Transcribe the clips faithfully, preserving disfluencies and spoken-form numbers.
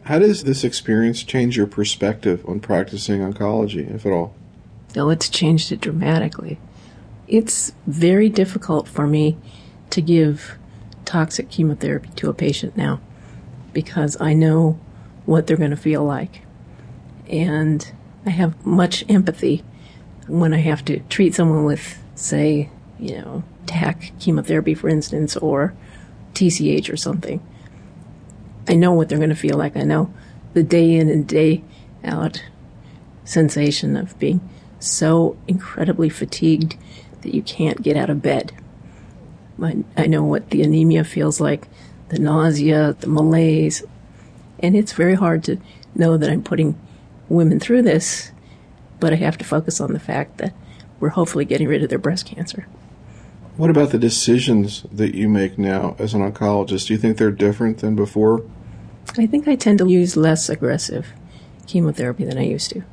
How does this experience change your perspective on practicing oncology, if at all? Oh, it's changed it dramatically. It's very difficult for me to give toxic chemotherapy to a patient now because I know what they're going to feel like. And I have much empathy when I have to treat someone with, say, you know, T A C chemotherapy, for instance, or T C H or something. I know what they're going to feel like. I know the day in and day out sensation of being so incredibly fatigued that you can't get out of bed. I, I know what the anemia feels like, the nausea, the malaise, and it's very hard to know that I'm putting women through this, but I have to focus on the fact that we're hopefully getting rid of their breast cancer. What about the decisions that you make now as an oncologist? Do you think they're different than before? I think I tend to use less aggressive chemotherapy than I used to.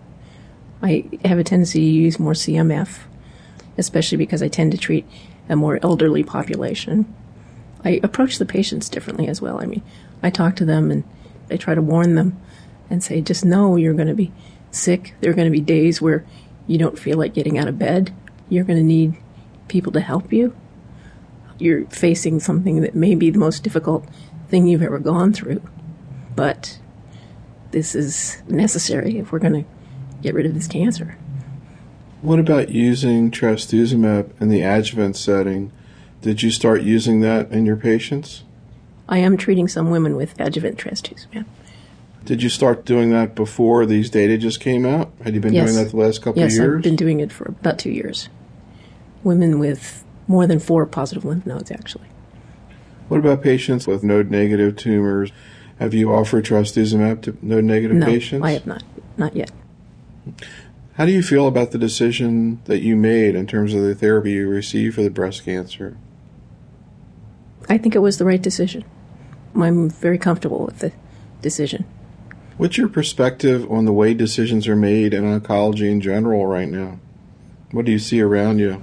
I have a tendency to use more C M F, especially because I tend to treat a more elderly population. I approach the patients differently as well. I mean, I talk to them and I try to warn them and say, just know you're going to be sick. There are going to be days where you don't feel like getting out of bed. You're going to need people to help you. You're facing something that may be the most difficult thing you've ever gone through. But this is necessary if we're going to get rid of this cancer. What about using trastuzumab in the adjuvant setting? Did you start using that in your patients? I am treating some women with adjuvant trastuzumab. Did you start doing that before these data just came out? Had you been yes. doing that the last couple yes, of years? Yes, I've been doing it for about two years. Women with more than four positive lymph nodes, actually. What about patients with node-negative tumors? Have you offered trastuzumab to node-negative no, patients? No, I have not. Not yet. How do you feel about the decision that you made in terms of the therapy you received for the breast cancer? I think it was the right decision. I'm very comfortable with the decision. What's your perspective on the way decisions are made in oncology in general right now? What do you see around you?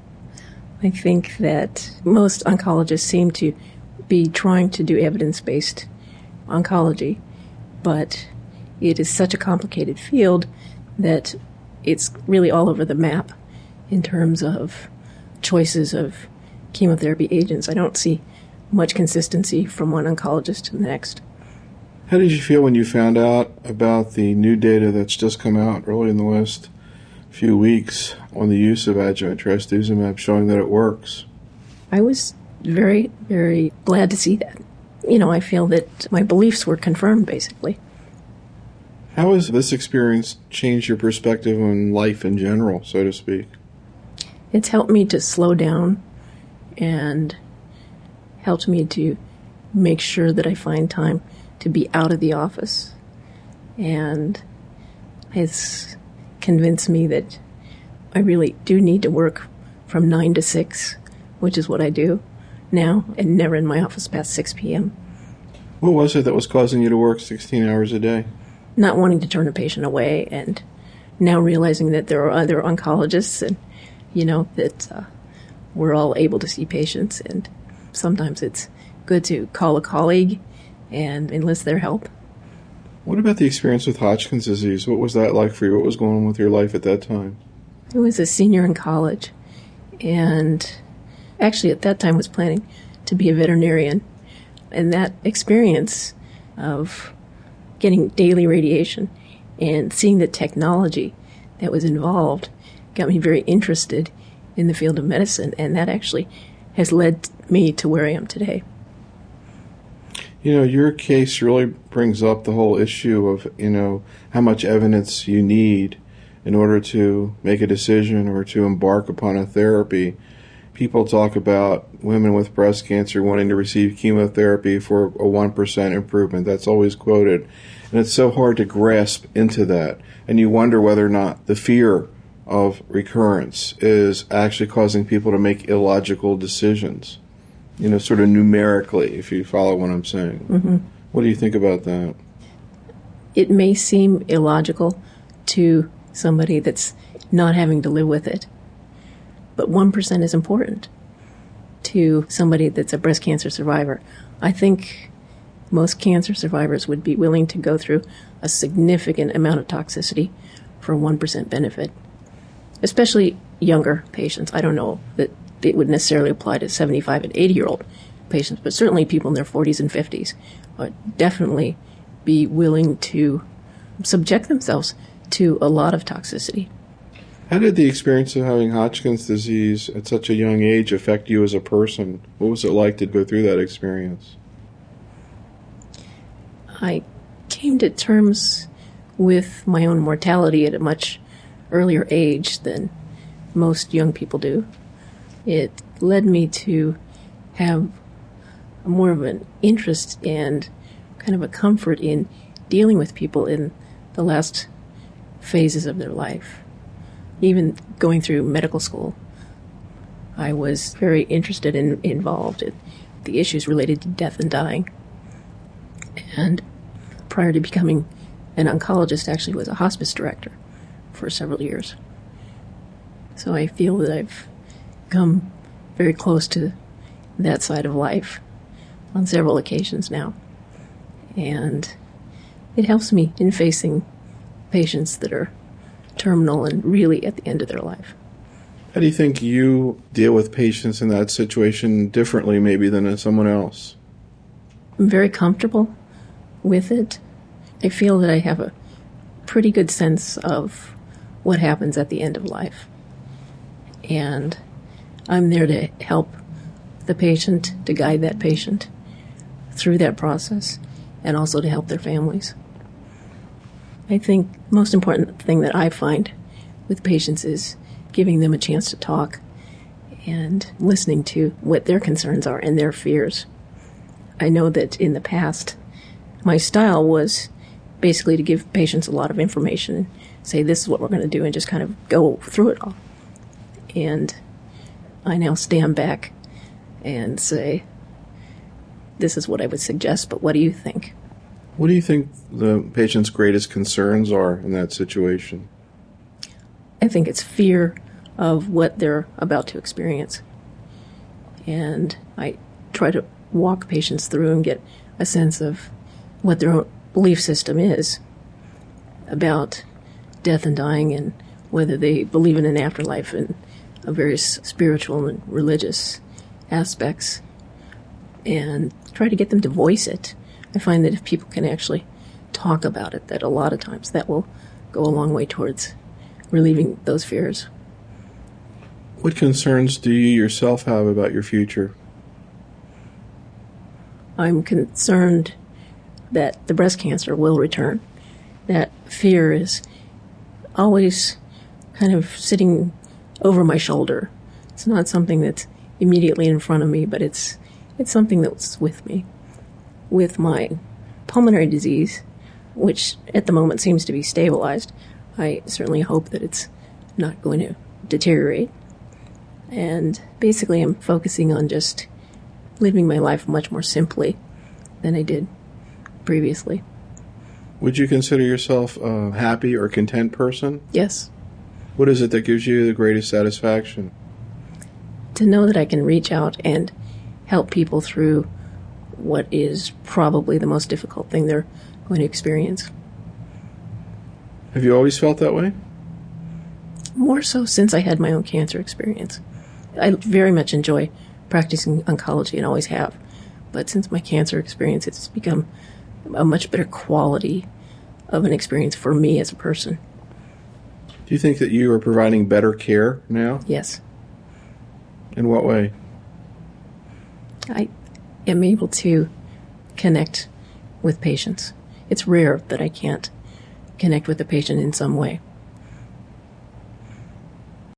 I think that most oncologists seem to be trying to do evidence-based oncology, but it is such a complicated field that it's really all over the map in terms of choices of chemotherapy agents. I don't see much consistency from one oncologist to the next. How did you feel when you found out about the new data that's just come out early in the last few weeks on the use of adjuvant trastuzumab showing that it works? I was very, very glad to see that. You know, I feel that my beliefs were confirmed, basically. How has this experience changed your perspective on life in general, so to speak? It's helped me to slow down and helped me to make sure that I find time to be out of the office. And it's convinced me that I really do need to work from nine to six, which is what I do now, and never in my office past six p.m. What was it that was causing you to work sixteen hours a day? Not wanting to turn a patient away, and now realizing that there are other oncologists and, you know, that uh, we're all able to see patients, and sometimes it's good to call a colleague and enlist their help. What about the experience with Hodgkin's disease? What was that like for you? What was going on with your life at that time? I was a senior in college, and actually at that time was planning to be a veterinarian. And that experience of getting daily radiation and seeing the technology that was involved got me very interested in the field of medicine, and that actually has led me to where I am today. You know, your case really brings up the whole issue of, you know, how much evidence you need in order to make a decision or to embark upon a therapy. People talk about women with breast cancer wanting to receive chemotherapy for a one percent improvement. That's always quoted. And it's so hard to grasp into that. And you wonder whether or not the fear of recurrence is actually causing people to make illogical decisions. You know, sort of numerically, if you follow what I'm saying. Mm-hmm. What do you think about that? It may seem illogical to somebody that's not having to live with it, but one percent is important to somebody that's a breast cancer survivor. I think most cancer survivors would be willing to go through a significant amount of toxicity for a one percent benefit, especially younger patients. I don't know that it would necessarily apply to seventy-five and eighty-year-old patients, but certainly people in their forties and fifties would definitely be willing to subject themselves to a lot of toxicity. How did the experience of having Hodgkin's disease at such a young age affect you as a person? What was it like to go through that experience? I came to terms with my own mortality at a much earlier age than most young people do. It led me to have more of an interest and kind of a comfort in dealing with people in the last phases of their life. Even going through medical school, I was very interested and in, involved in the issues related to death and dying. And prior to becoming an oncologist, actually was a hospice director for several years. So I feel that I've come very close to that side of life on several occasions now. And it helps me in facing patients that are terminal and really at the end of their life. How do you think you deal with patients in that situation differently maybe than someone else? I'm very comfortable with it. I feel that I have a pretty good sense of what happens at the end of life. And I'm there to help the patient, to guide that patient through that process, and also to help their families. I think the most important thing that I find with patients is giving them a chance to talk and listening to what their concerns are and their fears. I know that in the past, my style was basically to give patients a lot of information and say, this is what we're going to do, and just kind of go through it all. And I now stand back and say, this is what I would suggest, but what do you think? What do you think the patient's greatest concerns are in that situation? I think it's fear of what they're about to experience. And I try to walk patients through and get a sense of what their own belief system is about death and dying, and whether they believe in an afterlife and various spiritual and religious aspects, and try to get them to voice it. I find that if people can actually talk about it, that a lot of times that will go a long way towards relieving those fears. What concerns do you yourself have about your future? I'm concerned that the breast cancer will return. That fear is always kind of sitting over my shoulder. It's not something that's immediately in front of me, but it's it's something that's with me. With my pulmonary disease, which at the moment seems to be stabilized, I certainly hope that it's not going to deteriorate. And basically I'm focusing on just living my life much more simply than I did previously. Would you consider yourself a happy or content person? Yes. What is it that gives you the greatest satisfaction? To know that I can reach out and help people through what is probably the most difficult thing they're going to experience. Have you always felt that way? More so since I had my own cancer experience. I very much enjoy practicing oncology and always have. But since my cancer experience, it's become a much better quality of an experience for me as a person. Do you think that you are providing better care now? Yes. In what way? I am able to connect with patients. It's rare that I can't connect with a patient in some way.